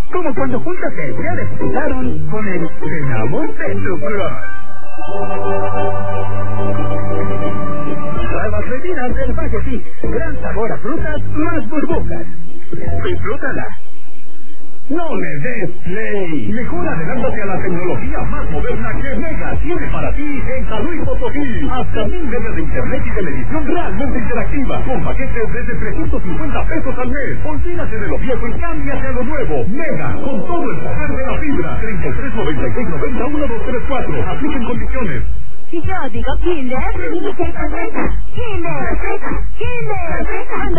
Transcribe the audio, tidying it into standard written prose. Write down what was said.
Como cuando juntas se despegaron con el Cenamonte Sucrose. Nuevas bebidas del Valle Fix. Gran sabor a frutas más burbujas. Disfrútala. No le des play. Mejor adelántate a la tecnología más moderna que Mega tiene para ti en San Luis Potosí. Hasta 1000 megas de internet y televisión realmente interactiva. Con paquetes desde 350 pesos al mes. Olvídate de lo viejo y cámbiate a lo nuevo. Mega, con todo el poder de la fibra. 3396901234. Apliquen condiciones. Si yo digo Kinder, dice Kinder, Kinder, Kinder, Kinder.